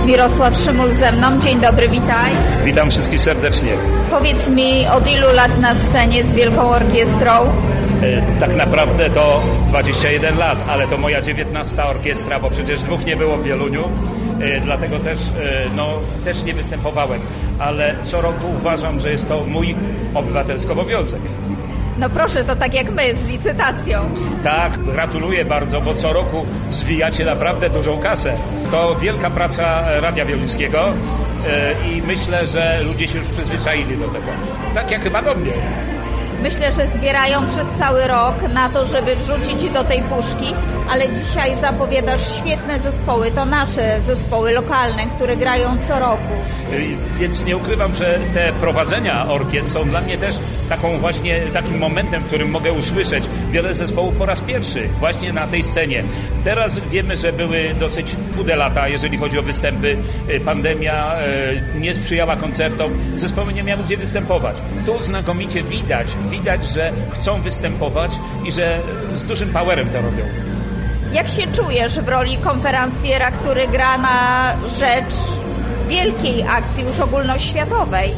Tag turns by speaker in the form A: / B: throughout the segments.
A: Mirosław Szymul ze mną. Dzień dobry, witaj.
B: Witam wszystkich serdecznie.
A: Powiedz mi, od ilu lat na scenie z Wielką Orkiestrą?
B: Tak naprawdę to 21 lat, ale to moja 19. orkiestra, bo przecież dwóch nie było w Wieluniu, dlatego też nie występowałem, ale co roku uważam, że jest to mój obywatelski obowiązek.
A: No proszę, to tak jak my, z licytacją.
B: Tak, gratuluję bardzo, bo co roku zwijacie naprawdę dużą kasę. To wielka praca Radia Wieluńskiego i myślę, że ludzie się już przyzwyczaili do tego. Tak jak chyba do mnie.
A: Myślę, że zbierają przez cały rok na to, żeby wrzucić do tej puszki, ale dzisiaj zapowiadasz świetne zespoły. To nasze zespoły lokalne, które grają co roku.
B: Więc nie ukrywam, że te prowadzenia orkiestr są dla mnie też takim momentem, w którym mogę usłyszeć wiele zespołów po raz pierwszy właśnie na tej scenie. Teraz wiemy, że były dosyć chude lata, jeżeli chodzi o występy. Pandemia nie sprzyjała koncertom, zespoły nie miały gdzie występować. Tu znakomicie widać, że chcą występować i że z dużym powerem to robią.
A: Jak się czujesz w roli konferencjera, który gra na rzecz wielkiej akcji, już ogólnoświatowej?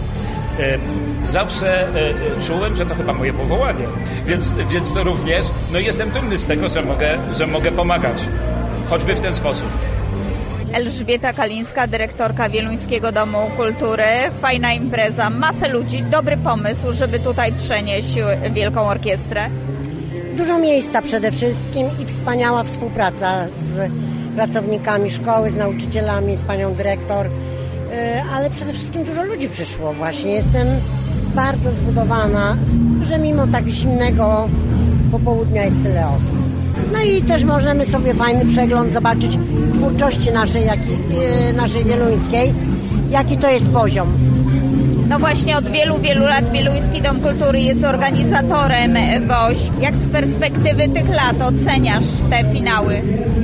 B: Zawsze czułem, że to chyba moje powołanie, więc to również jestem dumny z tego, że mogę pomagać, choćby w ten sposób.
A: Elżbieta Kalińska, dyrektorka Wieluńskiego Domu Kultury. Fajna impreza, masę ludzi, dobry pomysł, żeby tutaj przenieść Wielką Orkiestrę.
C: Dużo miejsca przede wszystkim i wspaniała współpraca z pracownikami szkoły, z nauczycielami, z panią dyrektor, ale przede wszystkim dużo ludzi przyszło właśnie. Jestem bardzo zbudowana, że mimo tak zimnego popołudnia jest tyle osób. No i też możemy sobie fajny przegląd zobaczyć twórczości naszej wieluńskiej, jaki to jest poziom.
A: No właśnie od wielu lat Wieluński Dom Kultury jest organizatorem WOŚ. Jak z perspektywy tych lat oceniasz te finały?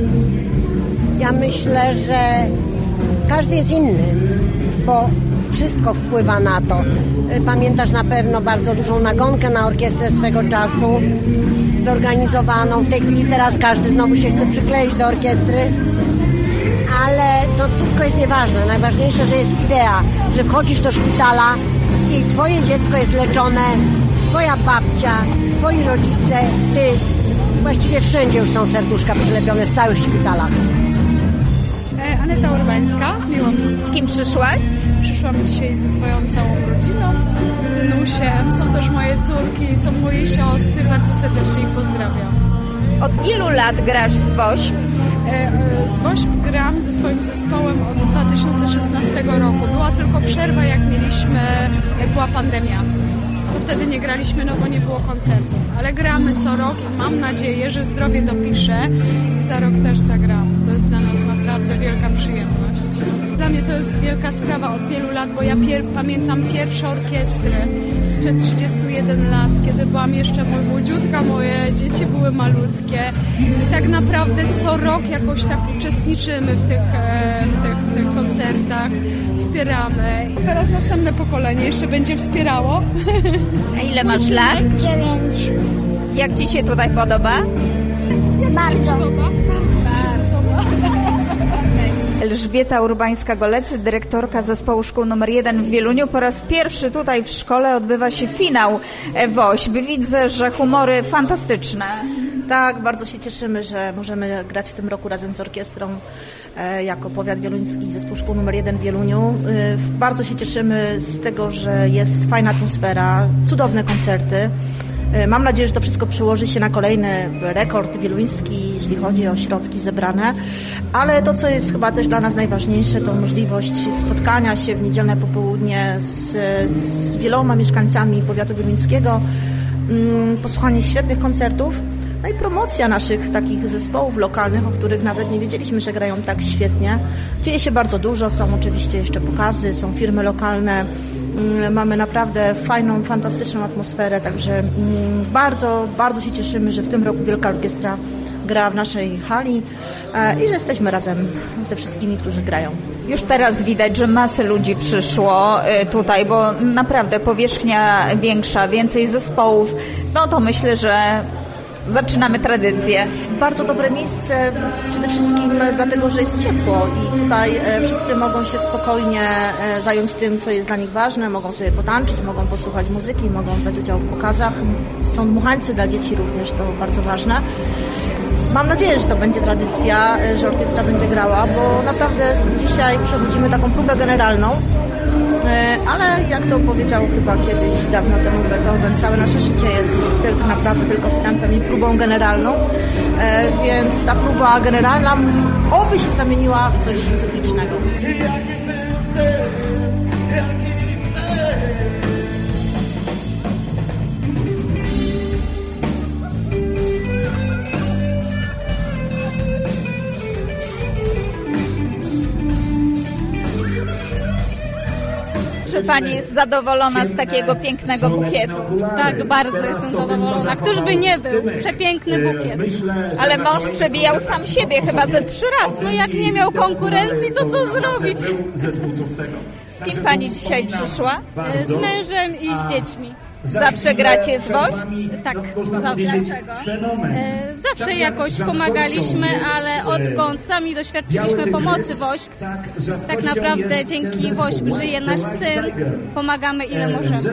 C: Ja myślę, że każdy jest inny, bo wszystko wpływa na to. Pamiętasz na pewno bardzo dużą nagonkę na orkiestrę swego czasu zorganizowaną. W tej chwili teraz każdy znowu się chce przykleić do orkiestry, ale to wszystko jest nieważne. Najważniejsze, że jest idea, że wchodzisz do szpitala i twoje dziecko jest leczone, twoja babcia, twoi rodzice, ty. Właściwie wszędzie już są serduszka przylepione w całych szpitalach.
D: Aneta Urbańska, miło mi.
A: Z kim przyszłaś?
D: Przyszłam dzisiaj ze swoją całą rodziną, z synusiem, są też moje córki, są moje siostry, bardzo serdecznie ich pozdrawiam.
A: Od ilu lat grasz z WOŚP?
D: Z WOŚP gram ze swoim zespołem od 2016 roku. Była tylko przerwa, jak była pandemia. To wtedy nie graliśmy, bo nie było koncertów. Ale gramy co rok i mam nadzieję, że zdrowie dopisze i za rok też zagramy. To jest dla nas naprawdę wielka przyjemność. Dla mnie to jest wielka sprawa od wielu lat, bo ja pamiętam pierwsze orkiestry sprzed 31 lat, kiedy byłam jeszcze młodziutka, moje dzieci były malutkie i tak naprawdę co rok jakoś tak uczestniczymy w tych koncertach, wspieramy. Teraz następne pokolenie jeszcze będzie wspierało.
A: A ile masz lat?
E: 9.
A: Jak ci się tutaj podoba?
E: Bardzo.
A: Elżbieta Urbańska-Golec, dyrektorka zespołu szkół nr 1 w Wieluniu. Po raz pierwszy tutaj w szkole odbywa się finał WOŚP. Widzę, że humory fantastyczne.
F: Tak, bardzo się cieszymy, że możemy grać w tym roku razem z orkiestrą jako powiat wieluński, zespół szkół nr 1 w Wieluniu. Bardzo się cieszymy z tego, że jest fajna atmosfera, cudowne koncerty. Mam nadzieję, że to wszystko przełoży się na kolejny rekord wieluński, jeśli chodzi o środki zebrane, ale to, co jest chyba też dla nas najważniejsze, to możliwość spotkania się w niedzielne popołudnie z wieloma mieszkańcami powiatu wieluńskiego, posłuchanie świetnych koncertów, no i promocja naszych takich zespołów lokalnych, o których nawet nie wiedzieliśmy, że grają tak świetnie. Dzieje się bardzo dużo, są oczywiście jeszcze pokazy, są firmy lokalne. Mamy naprawdę fajną, fantastyczną atmosferę, także bardzo, bardzo się cieszymy, że w tym roku Wielka Orkiestra gra w naszej hali i że jesteśmy razem ze wszystkimi, którzy grają.
A: Już teraz widać, że masę ludzi przyszło tutaj, bo naprawdę powierzchnia większa, więcej zespołów, no to myślę, że zaczynamy tradycję?
F: Bardzo dobre miejsce, przede wszystkim dlatego, że jest ciepło i tutaj wszyscy mogą się spokojnie zająć tym, co jest dla nich ważne, mogą sobie potańczyć, mogą posłuchać muzyki, mogą brać udział w pokazach. Są dmuchańcy dla dzieci również, to bardzo ważne. Mam nadzieję, że to będzie tradycja, że orkiestra będzie grała, bo naprawdę dzisiaj przechodzimy taką próbę generalną, ale jak to powiedział chyba kiedyś dawno temu Beethoven, całe nasze życie jest naprawdę tylko wstępem i próbą generalną, więc ta próba generalna oby się zamieniła w coś cyklicznego.
A: Czy Pani jest zadowolona z takiego pięknego bukietu?
G: Tak, bardzo jestem zadowolona. Któż by nie był? Przepiękny bukiet.
A: Ale mąż przebijał sam siebie chyba ze 3 razy.
G: No jak nie miał konkurencji, to co zrobić?
A: Z kim Pani dzisiaj przyszła?
G: Z mężem i z dziećmi.
A: Zawsze gracie z WOŚP?
G: Tak, zawsze. Zawsze jakoś pomagaliśmy, ale odkąd sami doświadczyliśmy pomocy WOŚP, tak naprawdę dzięki WOŚP żyje nasz syn, pomagamy ile możemy.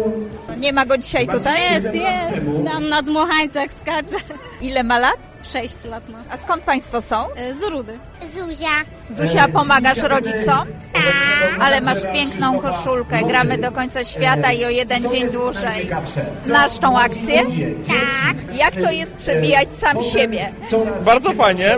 A: Nie ma go dzisiaj tutaj?
G: Jest, tam na dmuchańcach skacze.
A: Ile ma lat?
G: 6 lat ma.
A: A skąd Państwo są?
G: Z Rudy.
E: Zuzia.
A: Zuzia, pomagasz rodzicom? Ale masz piękną koszulkę. Gramy do końca świata i o 1 dzień dłużej. Znasz tą akcję?
E: Tak.
A: Jak to jest przebijać sam siebie?
H: Bardzo fajnie.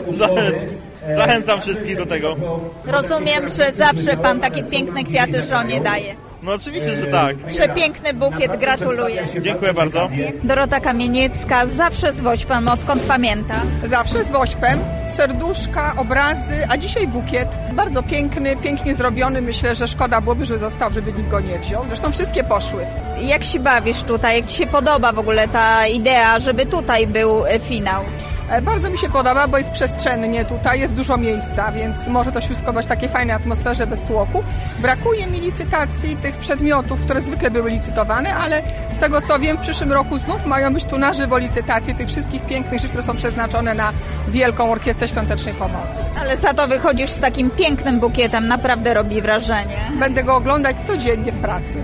H: Zachęcam wszystkich do tego.
A: Rozumiem, że zawsze Pan takie piękne kwiaty żonie daje.
H: No oczywiście, że tak.
A: Przepiękny bukiet, gratuluję.
H: Dziękuję bardzo.
A: Dorota Kamieniecka, zawsze z WOŚP-em, odkąd pamięta.
I: Zawsze z WOŚP-em, serduszka, obrazy, a dzisiaj bukiet. Bardzo piękny, pięknie zrobiony. Myślę, że szkoda byłoby, że został, żeby nikt go nie wziął. Zresztą wszystkie poszły.
A: Jak się bawisz tutaj? Jak Ci się podoba w ogóle ta idea, żeby tutaj był finał?
I: Bardzo mi się podoba, bo jest przestrzennie tutaj, jest dużo miejsca, więc może to wszystko dać takiej fajnej atmosferze bez tłoku. Brakuje mi licytacji tych przedmiotów, które zwykle były licytowane, ale z tego co wiem, w przyszłym roku znów mają być tu na żywo licytacje tych wszystkich pięknych rzeczy, które są przeznaczone na Wielką Orkiestrę Świątecznej Pomocy.
A: Ale za to wychodzisz z takim pięknym bukietem, naprawdę robi wrażenie.
I: Będę go oglądać codziennie w pracy.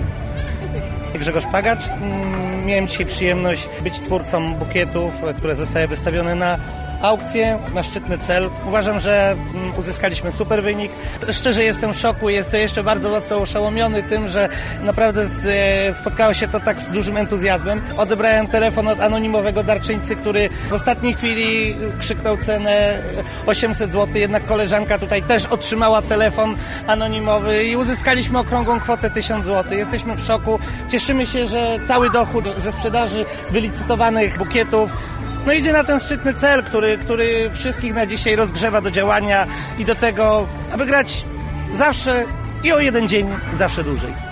J: Grzegorz Pagacz. Miałem dzisiaj przyjemność być twórcą bukietów, które zostały wystawione na aukcję, na szczytny cel. Uważam, że uzyskaliśmy super wynik. Szczerze jestem w szoku, jestem jeszcze bardzo mocno oszołomiony tym, że naprawdę spotkało się to tak z dużym entuzjazmem. Odebrałem telefon od anonimowego darczyńcy, który w ostatniej chwili krzyknął cenę 800 zł, jednak koleżanka tutaj też otrzymała telefon anonimowy i uzyskaliśmy okrągłą kwotę 1000 zł. Jesteśmy w szoku. Cieszymy się, że cały dochód ze sprzedaży wylicytowanych bukietów idzie na ten szczytny cel, który wszystkich na dzisiaj rozgrzewa do działania i do tego, aby grać zawsze i o 1 dzień zawsze dłużej.